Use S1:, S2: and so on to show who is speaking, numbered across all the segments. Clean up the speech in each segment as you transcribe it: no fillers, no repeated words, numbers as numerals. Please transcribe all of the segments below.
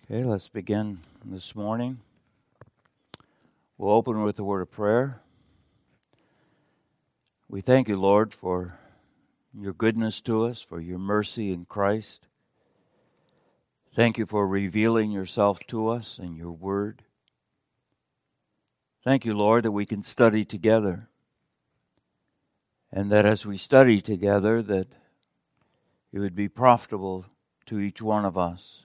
S1: Okay, let's begin this morning. We'll open with a word of prayer. We thank you, Lord, for your goodness to us, for your mercy in Christ. Thank you for revealing yourself to us in your word. Thank you, Lord, that we can study together, and that as we study together, that it would be profitable to each one of us.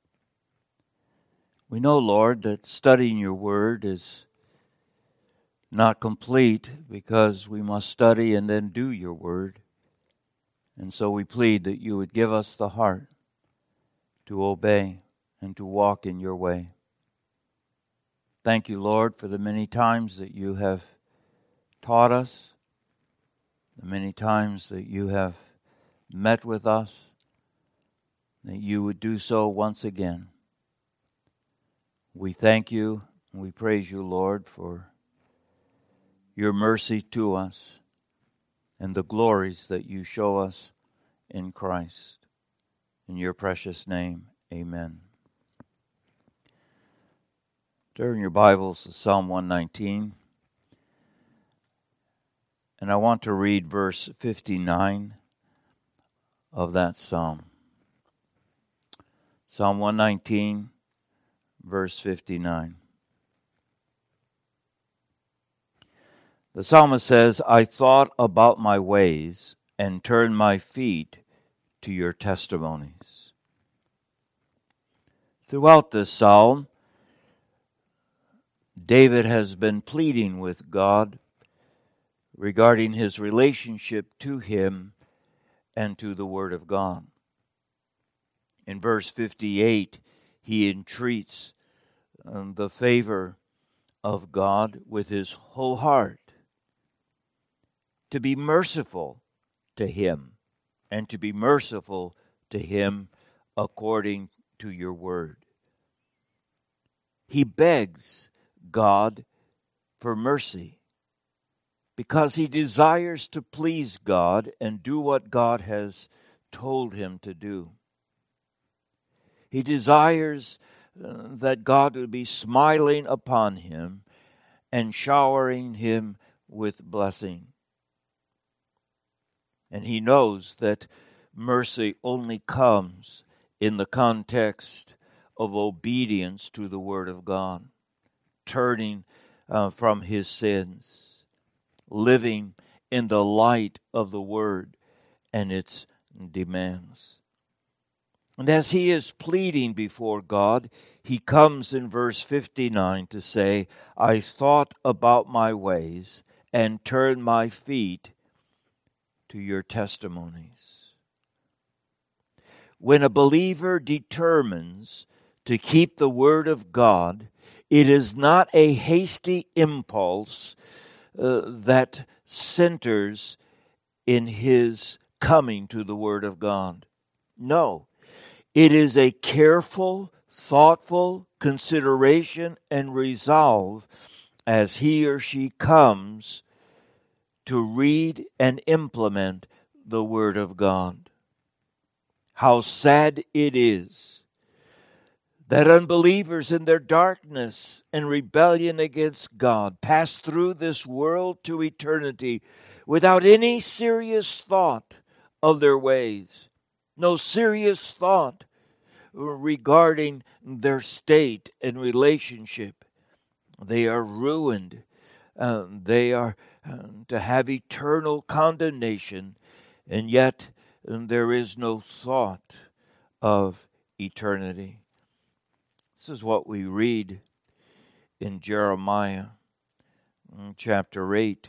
S1: We know, Lord, that studying your word is not complete because we must study and then do your word. And so we plead that you would give us the heart to obey and to walk in your way. Thank you, Lord, for the many times that you have taught us, the many times that you have met with us, that you would do so once again. We thank you and we praise you, Lord, for your mercy to us and the glories that you show us in Christ. In your precious name, amen. Turn your Bibles to Psalm 119. And I want to read verse 59 of that psalm. Psalm 119, verse 59. The psalmist says, I thought about my ways and turned my feet to your testimonies. Throughout this psalm, David has been pleading with God regarding his relationship to him and to the Word of God. In verse 58, he entreats the favor of God with his whole heart, to be merciful to him, and to be merciful to him according to your word. He begs God for mercy because he desires to please God and do what God has told him to do. He desires that God would be smiling upon him and showering him with blessing. And he knows that mercy only comes in the context of obedience to the Word of God, turning from his sins, living in the light of the Word and its demands. And as he is pleading before God, he comes in verse 59 to say, I thought about my ways and turned my feet to your testimonies. When a believer determines to keep the Word of God, it is not a hasty impulse that centers in his coming to the Word of God. No, it is a careful, thoughtful consideration and resolve as he or she comes to read and implement the Word of God. How sad it is that unbelievers in their darkness and rebellion against God pass through this world to eternity without any serious thought of their ways, no serious thought regarding their state and relationship. They are ruined. They are to have eternal condemnation, and yet there is no thought of eternity. This is what we read in Jeremiah chapter 8.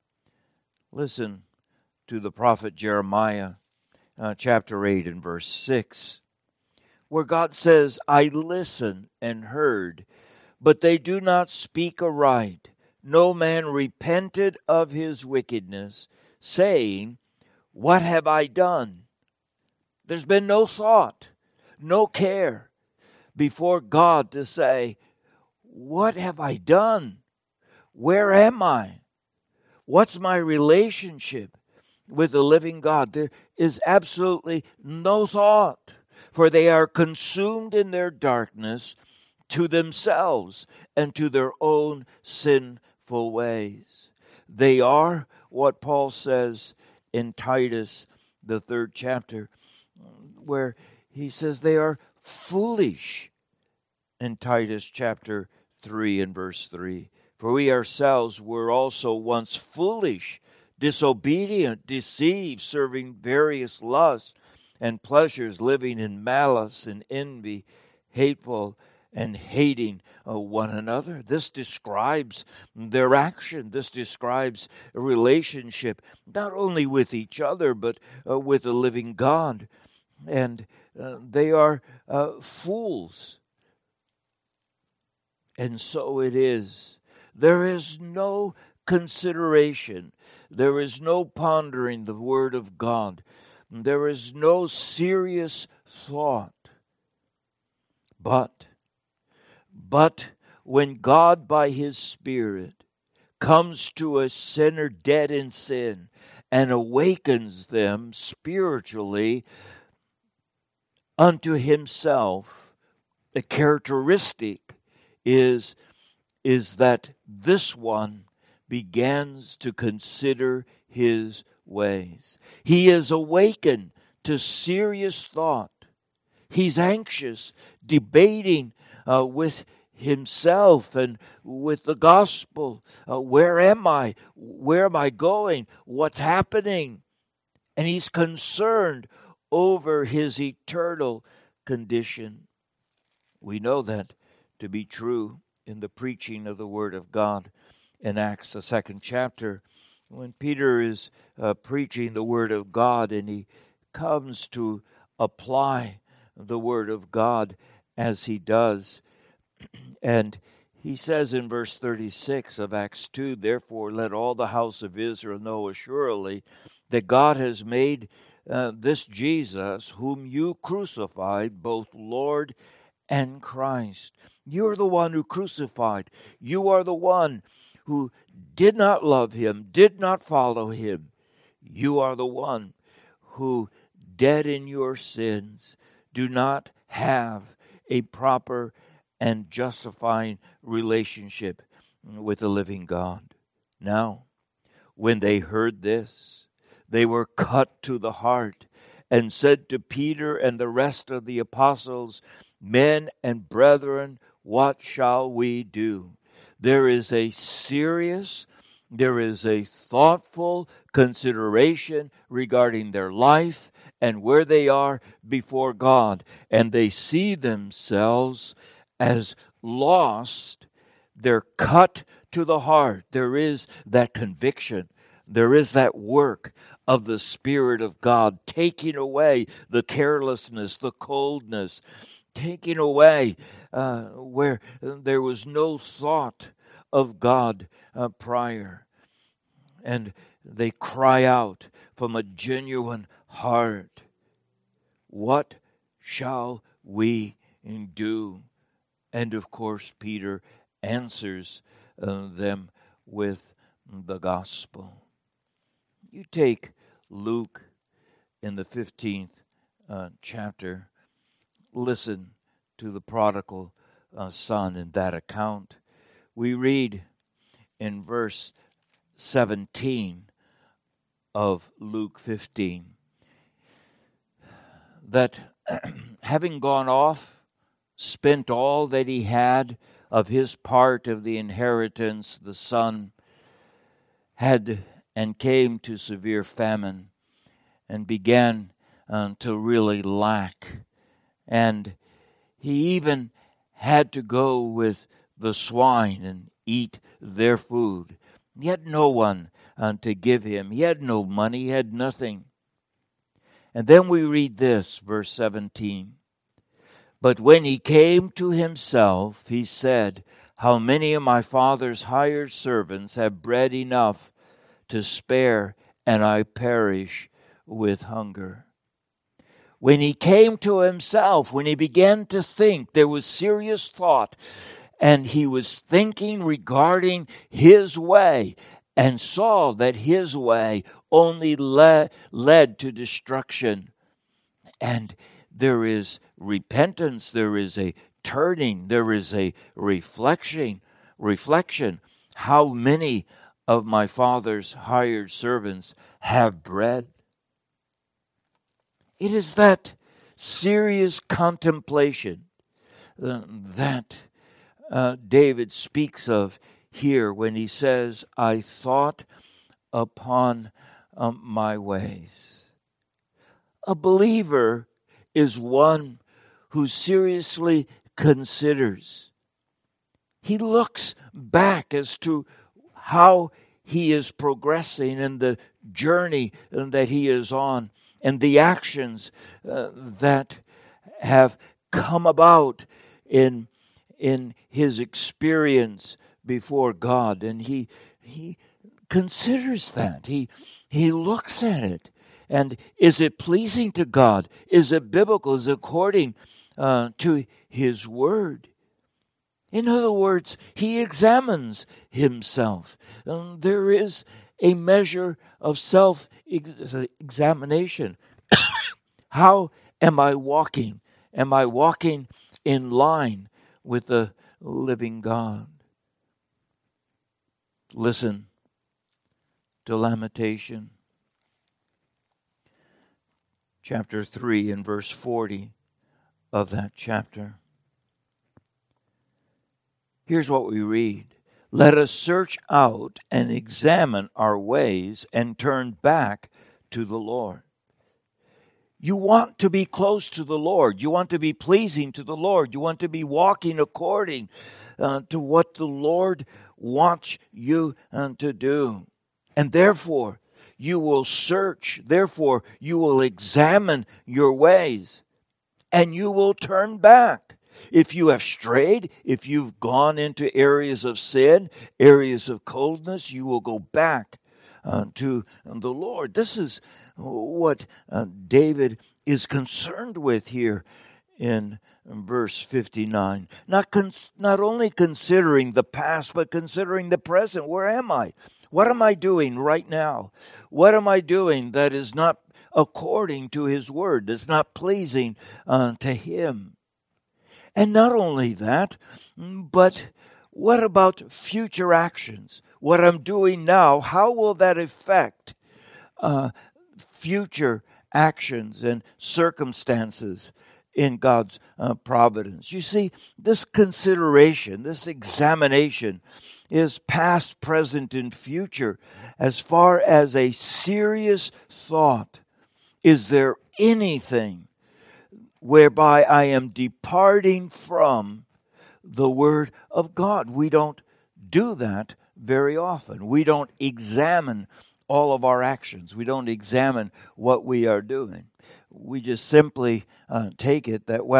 S1: Listen to the prophet Jeremiah chapter 8 and verse 6, where God says, I listened and heard, but they do not speak aright. No man repented of his wickedness, saying, what have I done? There's been no thought, no care before God to say, what have I done? Where am I? What's my relationship with the living God? There is absolutely no thought for they are consumed in their darkness to themselves and to their own sinful ways. They are what Paul says in Titus, the 3rd chapter, where he says they are foolish in Titus chapter 3 and verse 3. For we ourselves were also once foolish, disobedient, deceived, serving various lusts and pleasures, living in malice and envy, hateful and hating one another. This describes their action. This describes a relationship not only with each other, but with the living God. And they are fools. And so it is. There is no consideration. There is no pondering the Word of God. There is no serious thought. But when God by His Spirit comes to a sinner dead in sin and awakens them spiritually unto Himself, the characteristic is that this one begins to consider his ways. He is awakened to serious thought. He's anxious, debating with himself and with the gospel. Where am I? Where am I going? What's happening? And he's concerned over his eternal condition. We know that to be true in the preaching of the Word of God in Acts, the 2nd chapter, when Peter is preaching the Word of God and he comes to apply the Word of God as he does. And he says in verse 36 of Acts 2, "Therefore let all the house of Israel know assuredly that God has made this Jesus, whom you crucified, both Lord and Christ." You're the one who crucified. You are the one who did not love Him, did not follow Him. You are the one who, dead in your sins, do not have a proper and justifying relationship with the living God. Now, when they heard this, they were cut to the heart and said to Peter and the rest of the apostles, "Men and brethren, what shall we do?" There is a serious, there is a thoughtful consideration regarding their life and where they are before God. And they see themselves as lost. They're cut to the heart. There is that conviction. There is that work of the Spirit of God taking away the carelessness, the coldness, taking away where there was no thought of God prior. And they cry out from a genuine heart, "What shall we do?" And of course, Peter answers them with the gospel. You take Luke in the 15th chapter. Listen to the prodigal son in that account. We read in verse 17 of Luke 15 that having gone off, spent all that he had of his part of the inheritance, the son had and came to severe famine and began to really lack. And he even had to go with the swine and eat their food. He had no one to give him. He had no money. He had nothing. And then we read this, verse 17. "But when he came to himself, he said, 'How many of my father's hired servants have bread enough to spare, and I perish with hunger.'" When he came to himself, when he began to think, there was serious thought, and he was thinking regarding his way, and saw that his way only led to destruction. And there is repentance, there is a turning, there is a reflection. How many of my Father's hired servants have bread? It is that serious contemplation that David speaks of here when he says, I thought upon my ways. A believer is one who seriously considers. He looks back as to how he is progressing in the journey that he is on and the actions that have come about in his experience before God. And he considers that. He looks at it. And is it pleasing to God? Is it biblical? Is it according to His Word? In other words, he examines himself. There is a measure of self-examination. How am I walking? Am I walking in line with the living God? Listen to Lamentation, chapter 3 and verse 40 of that chapter. Here's what we read. Let us search out and examine our ways and turn back to the Lord. You want to be close to the Lord. You want to be pleasing to the Lord. You want to be walking according to what the Lord wants you to do. And therefore, you will search. Therefore, you will examine your ways. And you will turn back. If you have strayed, if you've gone into areas of sin, areas of coldness, you will go back to the Lord. This is what David is concerned with here in verse 59. Not only considering the past, but considering the present. Where am I? What am I doing right now? What am I doing that is not according to His Word, that's not pleasing to Him? And not only that, but what about future actions? What I'm doing now, how will that affect future actions and circumstances in God's providence? You see, this consideration, this examination is past, present, and future as far as a serious thought. Is there anything whereby I am departing from the Word of God? We don't do that very often. We don't examine all of our actions. We don't examine what we are doing. We just simply take it that,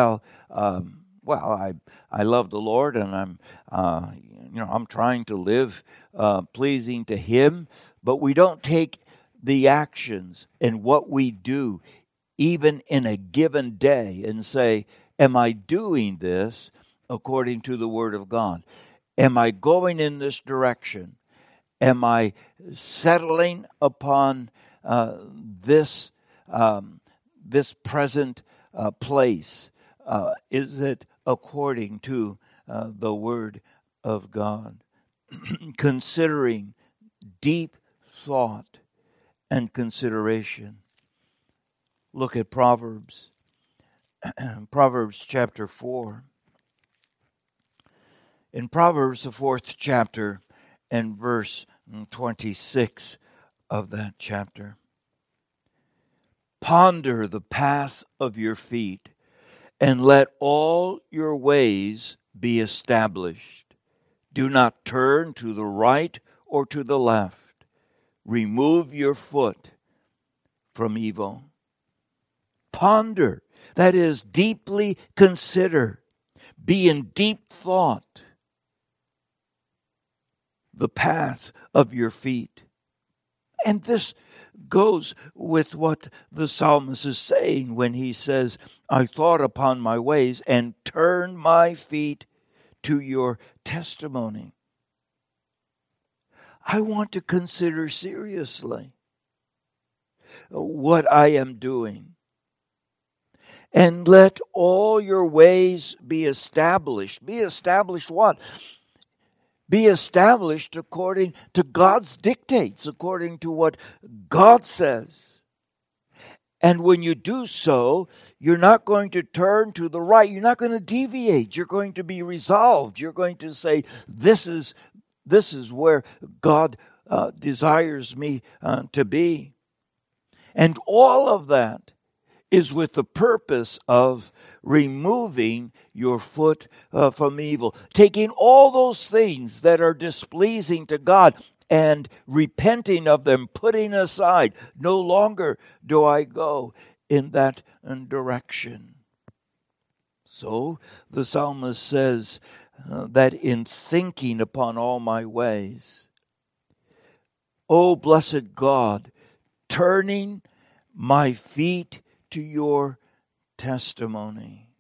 S1: I love the Lord, and I'm trying to live pleasing to Him, but we don't take the actions and what we do even in a given day and say, am I doing this according to the Word of God? Am I going in this direction? Am I settling upon this present place? Is it according to the Word of God? Considering deep thought and consideration. Look at Proverbs. Proverbs chapter 4. In Proverbs, the 4th chapter, and verse 26 of that chapter. Ponder the path of your feet, and let all your ways be established. Do not turn to the right or to the left. Remove your foot from evil. Ponder, that is, deeply consider, be in deep thought the path of your feet. And this goes with what the psalmist is saying when he says, I thought upon my ways and turned my feet to your testimony. I want to consider seriously what I am doing. And let all your ways be established. Be established what? Be established according to God's dictates, according to what God says. And when you do so, you're not going to turn to the right. You're not going to deviate. You're going to be resolved. You're going to say, this is where God desires me to be. And all of that is with the purpose of removing your foot from evil. Taking all those things that are displeasing to God and repenting of them, putting aside. No longer do I go in that direction. So the psalmist says that in thinking upon all my ways, O blessed God, turning my feet to your testimony.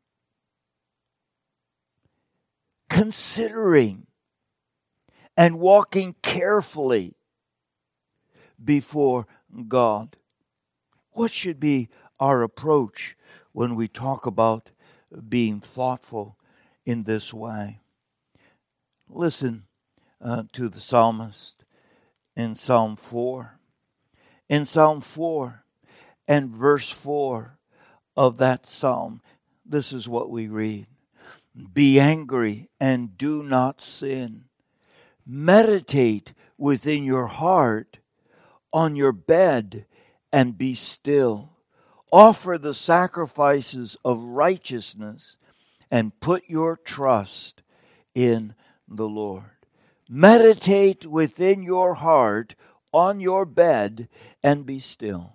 S1: Considering and walking carefully before God. What should be our approach when we talk about being thoughtful in this way? Listen to the psalmist in Psalm 4. In Psalm 4 and verse 4 of that psalm, this is what we read. Be angry and do not sin. Meditate within your heart on your bed and be still. Offer the sacrifices of righteousness and put your trust in the Lord. Meditate within your heart on your bed and be still.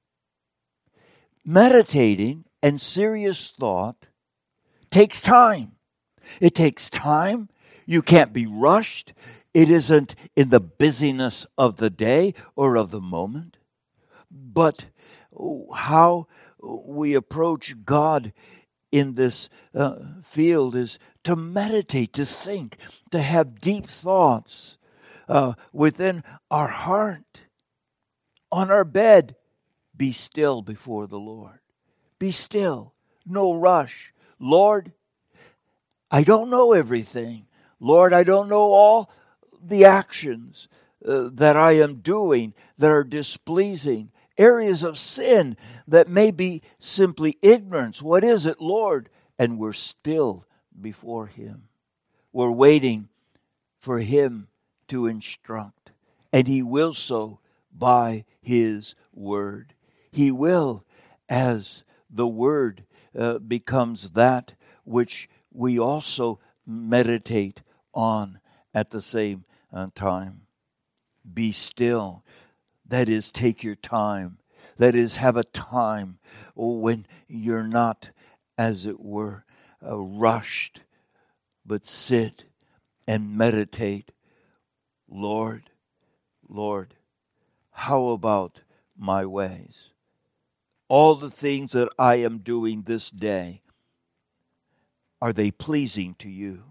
S1: Meditating and serious thought takes time. It takes time. You can't be rushed. It isn't in the busyness of the day or of the moment. But how we approach God in this field is to meditate, to think, to have deep thoughts within our heart. On our bed, be still before the Lord. Be still. No rush. Lord, I don't know everything. Lord, I don't know all the actions that I am doing that are displeasing. Areas of sin that may be simply ignorance. What is it, Lord? And we're still before Him. We're waiting for Him to instruct. And He will so by His Word. He will, as the Word becomes that which we also meditate on at the same time. Be still. That is, take your time. That is, have a time when you're not, as it were, rushed, but sit and meditate. Lord, Lord, how about my ways? All the things that I am doing this day, are they pleasing to you?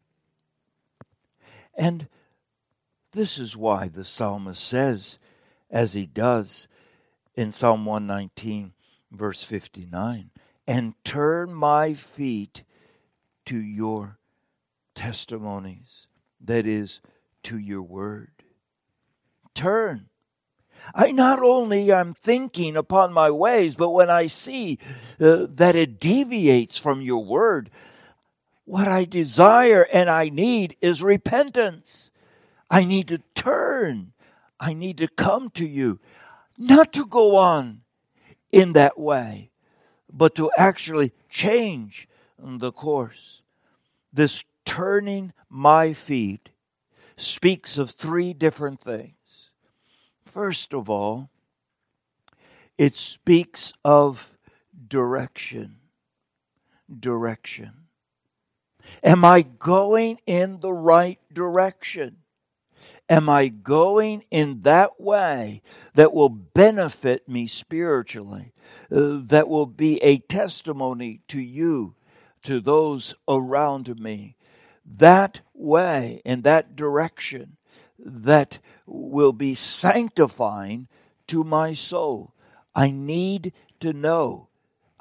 S1: And this is why the psalmist says, as he does in Psalm 119, verse 59, and turn my feet to your testimonies, that is, to your word. Turn. I not only am thinking upon my ways, but when I see that it deviates from your word, what I desire and I need is repentance. I need to turn. I need to come to you, not to go on in that way, but to actually change the course. This turning my feet speaks of three different things. First of all, it speaks of direction. Direction. Am I going in the right direction? Am I going in that way that will benefit me spiritually, that will be a testimony to you, to those around me? That way, in that direction, that will be sanctifying to my soul. I need to know.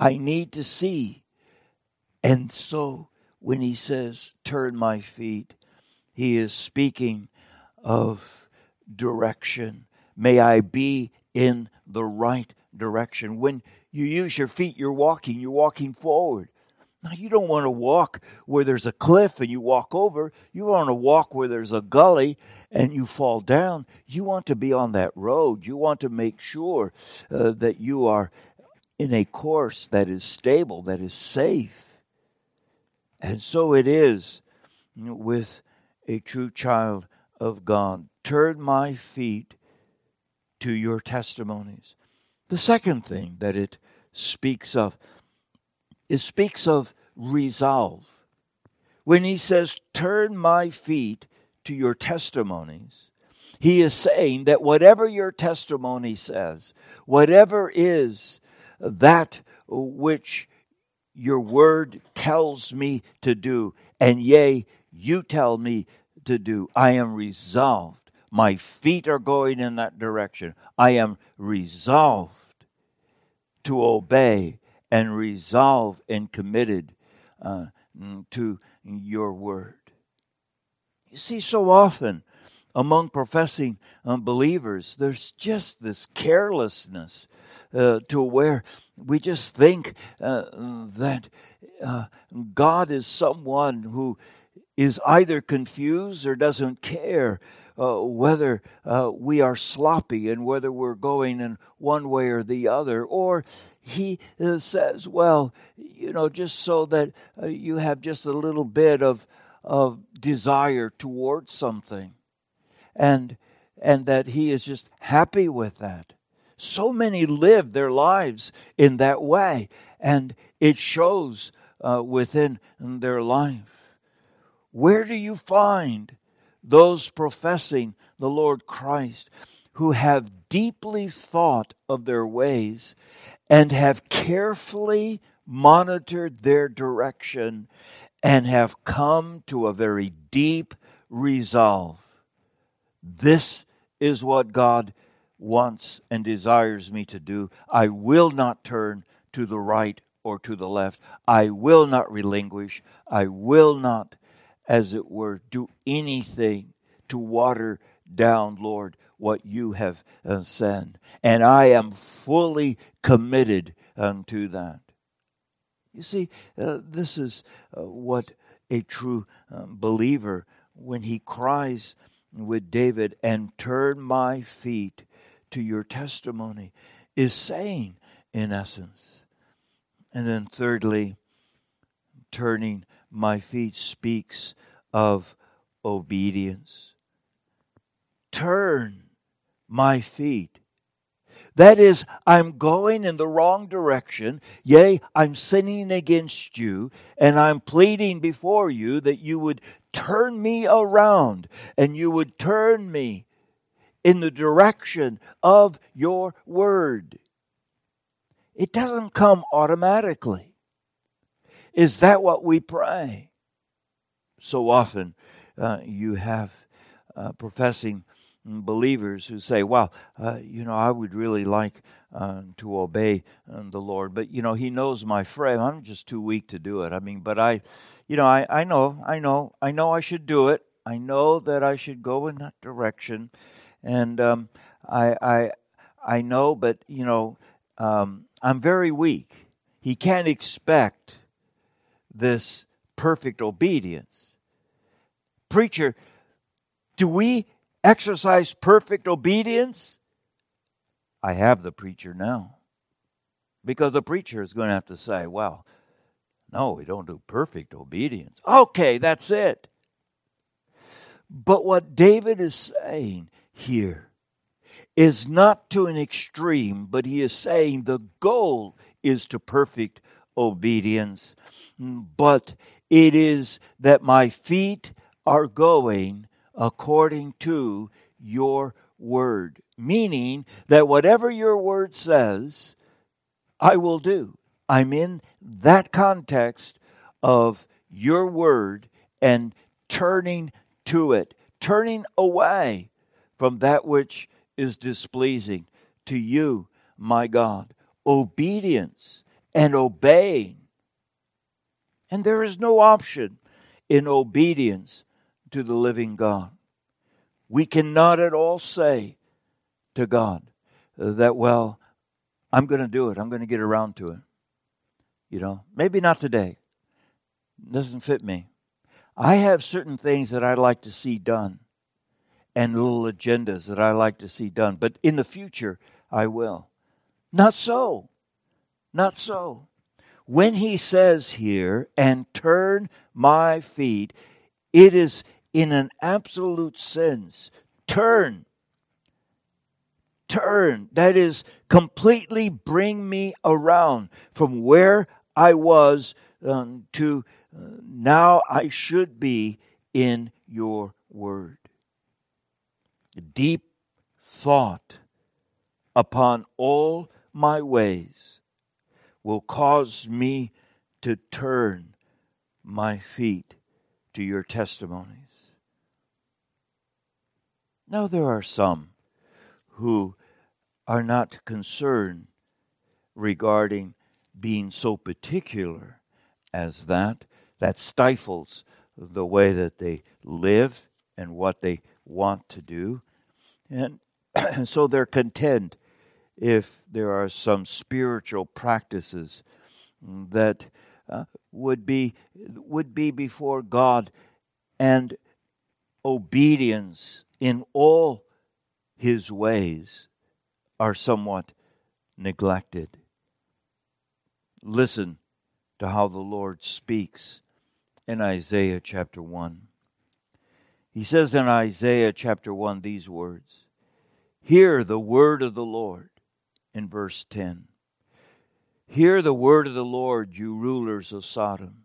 S1: I need to see. And so when he says, turn my feet, he is speaking of direction. May I be in the right direction. When you use your feet, you're walking forward. Now, you don't want to walk where there's a cliff and you walk over. You want to walk where there's a gully and you fall down. You want to be on that road. You want to make sure that you are in a course that is stable, that is safe. And so it is with a true child of God. Turn my feet to your testimonies. The second thing that it speaks of resolve. When he says, turn my feet to your testimonies, he is saying that whatever your testimony says, whatever is that which your word tells me to do, and yea, you tell me to do, I am resolved. My feet are going in that direction. I am resolved to obey and resolved and committed to your word. You see, so often among professing believers, there's just this carelessness to where we just think that God is someone who is either confused or doesn't care whether we are sloppy and whether we're going in one way or the other. Or he says, well, just so that you have just a little bit of desire towards something. And that he is just happy with that. So many live their lives in that way, and it shows within their life. Where do you find those professing the Lord Christ who have deeply thought of their ways and have carefully monitored their direction and have come to a very deep resolve? This is what God wants and desires me to do. I will not turn to the right or to the left. I will not relinquish. I will not, as it were, do anything to water down, Lord, what you have said. And I am fully committed to that. You see, this is what a true believer, when he cries with David, and turn my feet to your testimony, is saying in essence. And then thirdly, turning my feet speaks of obedience. Turn my feet. That is, I'm going in the wrong direction. Yea, I'm sinning against you, and I'm pleading before you that you would turn me around, and you would turn me in the direction of your word. It doesn't come automatically. Is that what we pray? So often you have professing believers who say, well, I would really like to obey the Lord, but, he knows my frame. I'm just too weak to do it. But I know I should do it. I know that I should go in that direction. And I know, but, I'm very weak. He can't expect this perfect obedience. Preacher, do we exercise perfect obedience? I have the preacher now. Because the preacher is going to have to say, well, no, we don't do perfect obedience. Okay, that's it. But what David is saying here is not to an extreme, but he is saying the goal is to perfect obedience. But it is that my feet are going according to your word. Meaning that whatever your word says, I will do. I'm in that context of your word and turning to it, turning away from that which is displeasing to you, my God. Obedience and obeying. And there is no option in obedience to the living God. We cannot at all say to God that, well, I'm going to do it. I'm going to get around to it. Maybe not today. It doesn't fit me. I have certain things that I'd like to see done and little agendas that I like to see done. But in the future, I will. Not so. Not so. When he says here, and turn my feet, it is in an absolute sense. Turn. That is, completely bring me around from where I was to now I should be in your word. Deep thought upon all my ways will cause me to turn my feet to your testimonies. Now there are some who are not concerned regarding being so particular as that stifles the way that they live and what they want to do. And so they're content if there are some spiritual practices that would be before God, and obedience in all his ways are somewhat neglected. Listen to how the Lord speaks in Isaiah chapter 1. He says in Isaiah chapter 1 these words, "Hear the word of the Lord," in verse 10. "Hear the word of the Lord, you rulers of Sodom.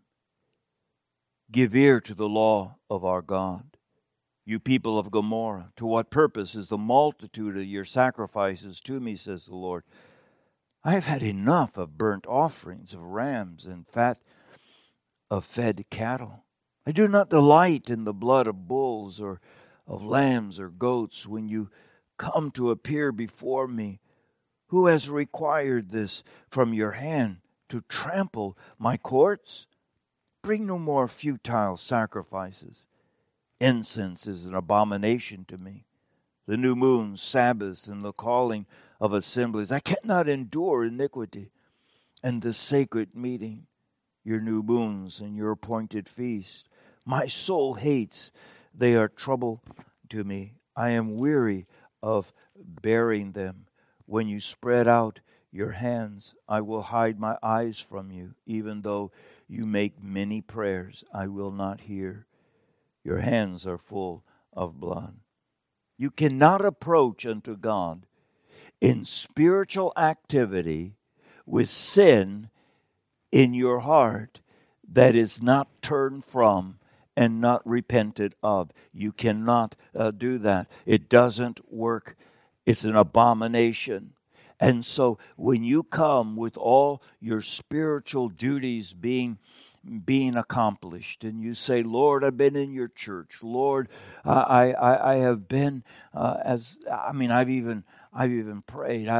S1: Give ear to the law of our God, you people of Gomorrah. To what purpose is the multitude of your sacrifices to me, says the Lord? I have had enough of burnt offerings, of rams, and fat of fed cattle. I do not delight in the blood of bulls or of lambs or goats. When you come to appear before me, who has required this from your hand, to trample my courts? Bring no more futile sacrifices. Incense is an abomination to me. The new moon, Sabbaths, and the calling of assemblies. I cannot endure iniquity. And the sacred meeting, your new moons and your appointed feast. My soul hates. They are trouble to me. I am weary of bearing them. When you spread out your hands, I will hide my eyes from you. Even though you make many prayers, I will not hear. Your hands are full of blood." You cannot approach unto God in spiritual activity with sin in your heart that is not turned from and not repented of. You cannot do that. It doesn't work. It's an abomination. And so when you come with all your spiritual duties being accomplished, and you say, "Lord, I've been in your church. Lord, I have been I've even prayed.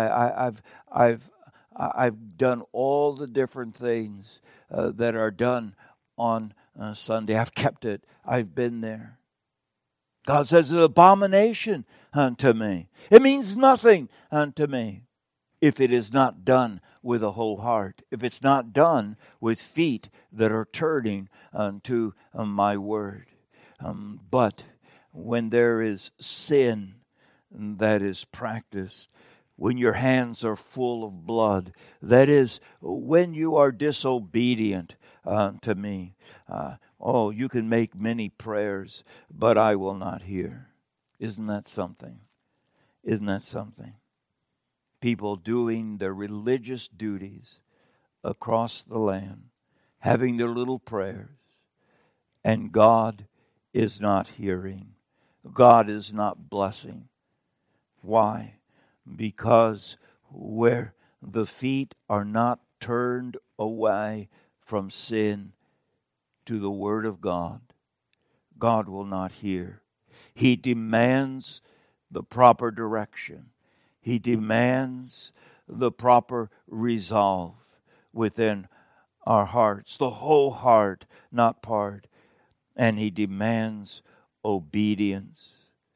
S1: I've done all the different things that are done on Sunday. I've kept it. I've been there." God says, "It's an abomination unto me. It means nothing unto me if it is not done with a whole heart, if it's not done with feet that are turning unto my word." But when there is sin that is practiced, when your hands are full of blood, that is, when you are disobedient to me, you can make many prayers, but I will not hear. Isn't that something? Isn't that something? People doing their religious duties across the land, having their little prayers, and God is not hearing. God is not blessing. Why? Because where the feet are not turned away from sin to the Word of God, God will not hear. He demands the proper direction. He demands the proper resolve. within our hearts, the whole heart, not part. And He demands obedience,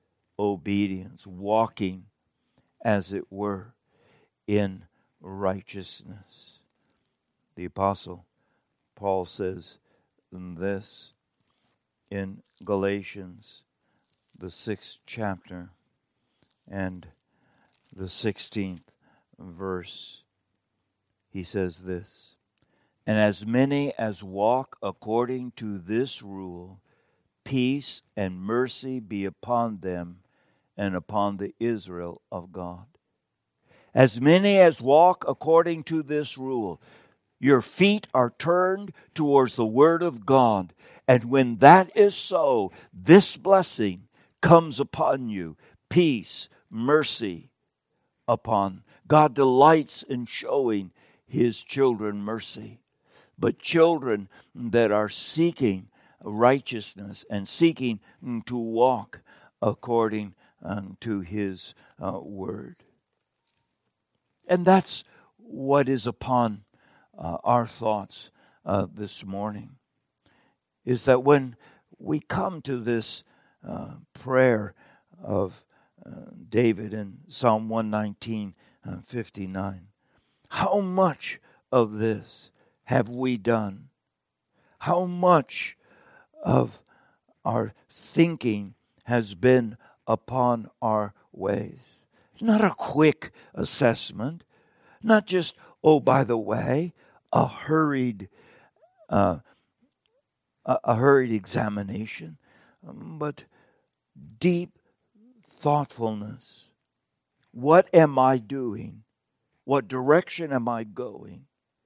S1: walking, as it were, in righteousness. The Apostle Paul says this in Galatians, the 6th chapter and the 16th verse. He says this, "And as many as walk according to this rule, peace and mercy be upon them and upon the Israel of God." As many as walk according to this rule. Your feet are turned towards the Word of God. And when that is so, this blessing comes upon you. Peace, mercy upon. God delights in showing His children mercy. But children that are seeking righteousness and seeking to walk according to His Word. And that's what is upon our thoughts this morning, is that when we come to this prayer of David in Psalm 119:59, how much of this have we done? How much of our thinking has been upon our ways? Not a quick assessment, not just, oh, by the way, a hurried examination, but deep thoughtfulness. What am I doing? What direction am I going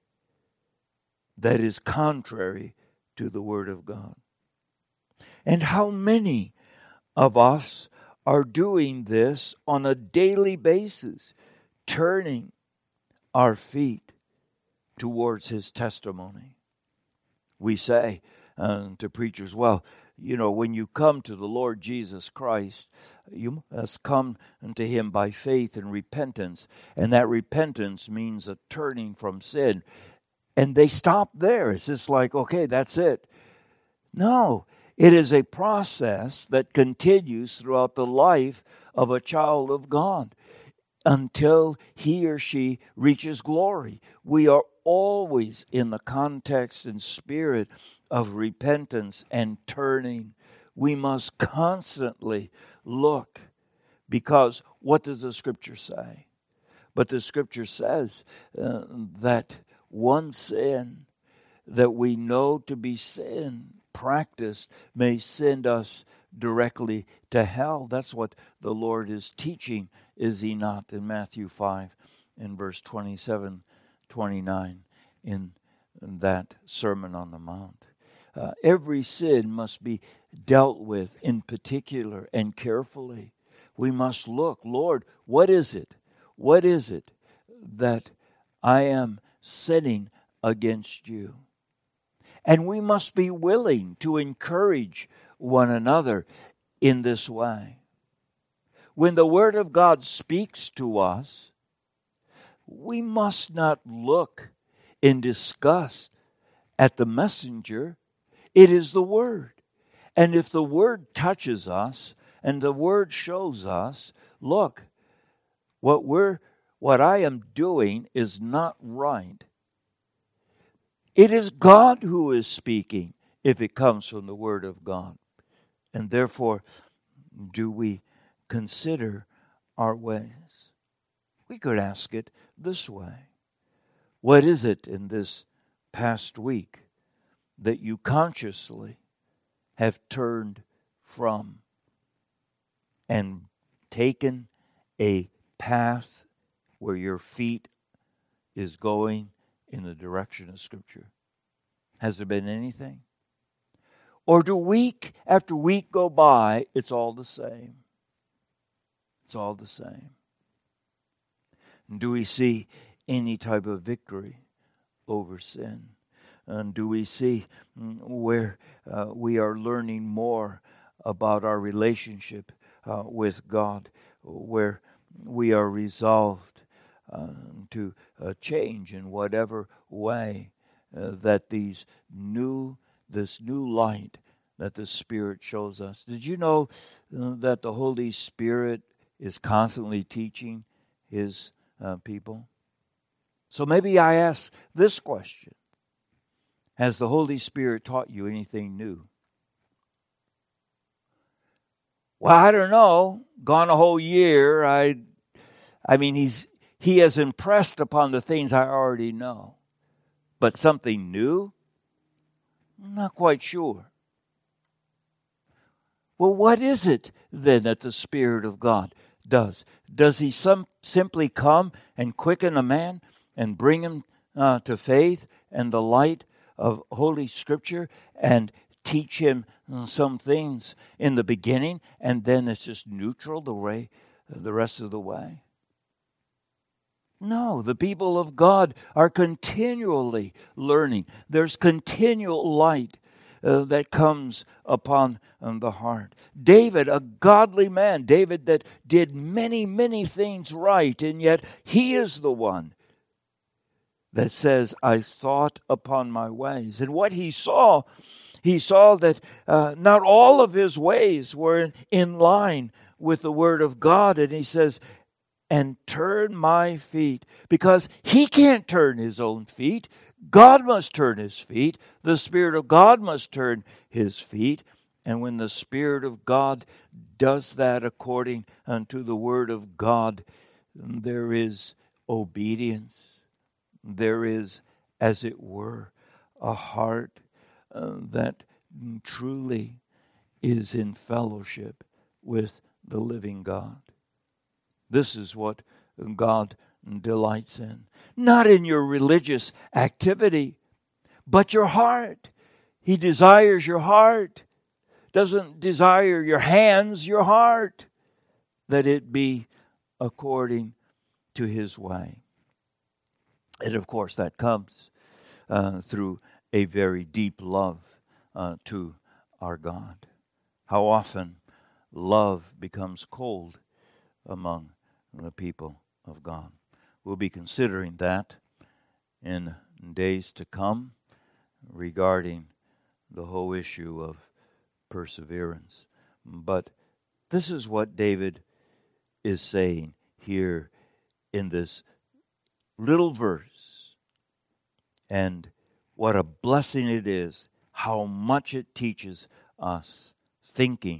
S1: that is contrary to the Word of God? And how many of us are doing this on a daily basis, turning our feet towards His testimony? We say to preachers, well, when you come to the Lord Jesus Christ, you must come unto Him by faith and repentance. And that repentance means a turning from sin. And they stop there. It's just like, okay, that's it. No, it is a process that continues throughout the life of a child of God until he or she reaches glory. We are always in the context and spirit of repentance and turning. We must constantly look, because what does the Scripture say? But the Scripture says that one sin that we know to be sin, practice, may send us directly to hell. That's what the Lord is teaching, is He not, in Matthew 5 in verse 27, 29 in that Sermon on the Mount. Every sin must be dealt with in particular and carefully. We must look, Lord, what is it? What is it that I am sinning against You? And we must be willing to encourage one another in this way. When the Word of God speaks to us, we must not look in disgust at the messenger. It is the Word. And if the Word touches us and the Word shows us, look, what I am doing is not right, it is God who is speaking if it comes from the Word of God. And therefore, do we consider our ways? We could ask it this way. What is it in this past week that you consciously have turned from and taken a path where your feet is going in the direction of Scripture? Has there been anything? Or do week after week go by, it's all the same? It's all the same. And do we see any type of victory over sin? And do we see where we are learning more about our relationship with God, where we are resolved to change in whatever way that this new light that the Spirit shows us. Did you know that the Holy Spirit is constantly teaching His people? So maybe I ask this question: has the Holy Spirit taught you anything new? Well, I don't know. Gone a whole year. I mean, He has impressed upon the things I already know. But something new? I'm not quite sure. Well, what is it then that the Spirit of God does? Does He simply come and quicken a man and bring him to faith and the light of Holy Scripture and teach him some things in the beginning, and then it's just neutral the rest of the way? No, the people of God are continually learning. There's continual light that comes upon the heart. David, a godly man, David that did many, many things right, and yet he is the one that says, I thought upon my ways. And what he saw that not all of his ways were in line with the Word of God. And he says, and turn my feet, because he can't turn his own feet. God must turn his feet. The Spirit of God must turn his feet. And when the Spirit of God does that according unto the Word of God, there is obedience. There is, as it were, a heart that truly is in fellowship with the living God. This is what God delights in. Not in your religious activity, but your heart. He desires your heart. Doesn't desire your hands, your heart, that it be according to His way. And of course, that comes through a very deep love to our God. How often love becomes cold among the people of God. We'll be considering that in days to come regarding the whole issue of perseverance. But this is what David is saying here in this little verse. And what a blessing it is, how much it teaches us. Thinking.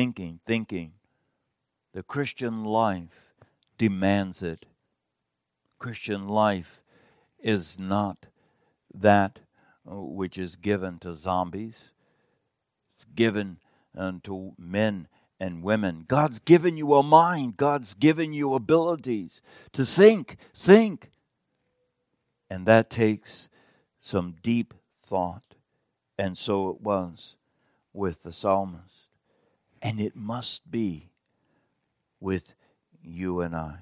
S1: The Christian life demands it. Christian life is not that which is given to zombies. It's given to men and women. God's given you a mind. God's given you abilities to think. And that takes some deep thought. And so it was with the psalmist. And it must be with you and I.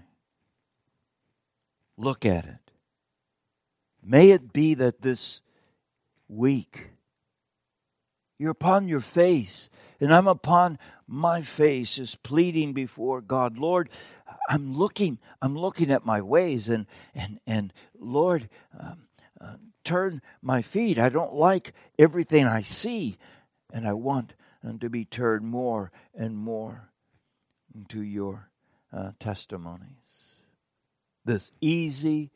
S1: Look at it. May it be that this week you're upon your face, and I'm upon my face, just pleading before God. Lord, I'm looking at my ways, and Lord, turn my feet. I don't like everything I see, and I want to be turned more and more to your testimonies. This easy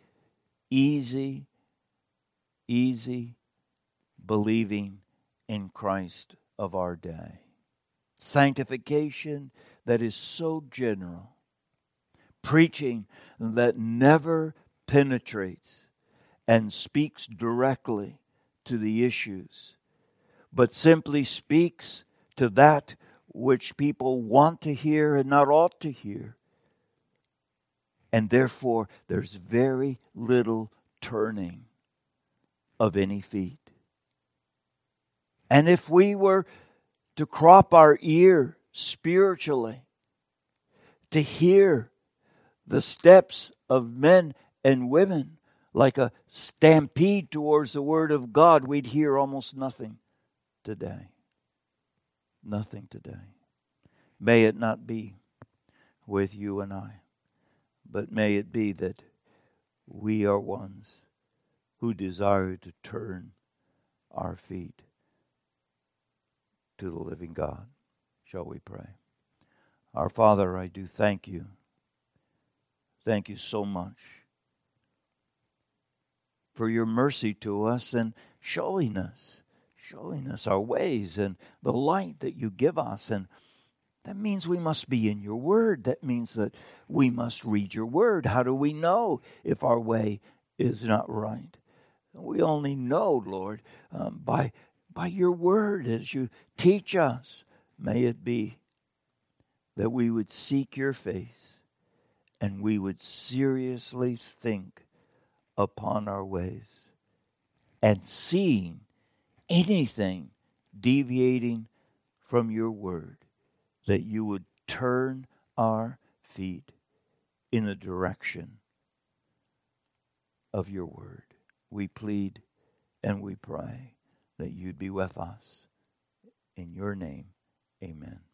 S1: believing in Christ of our day. Sanctification that is so general. Preaching that never penetrates and speaks directly to the issues, but simply speaks to that which people want to hear and not ought to hear. And therefore, there's very little turning of any feet. And if we were to crop our ear spiritually, to hear the steps of men and women like a stampede towards the Word of God, we'd hear almost nothing today. Nothing today. May it not be with you and I, but may it be that we are ones who desire to turn our feet to the living God. Shall we pray? Our Father, I do thank you. Thank you so much for your mercy to us and showing us our ways and the light that you give us. And that means we must be in your word. That means that we must read your word. How do we know if our way is not right? We only know, Lord, by your word as you teach us. May it be that we would seek your face and we would seriously think upon our ways, and seeing anything deviating from your word, that you would turn our feet in the direction of your word. We plead and we pray that you'd be with us. In your name, amen.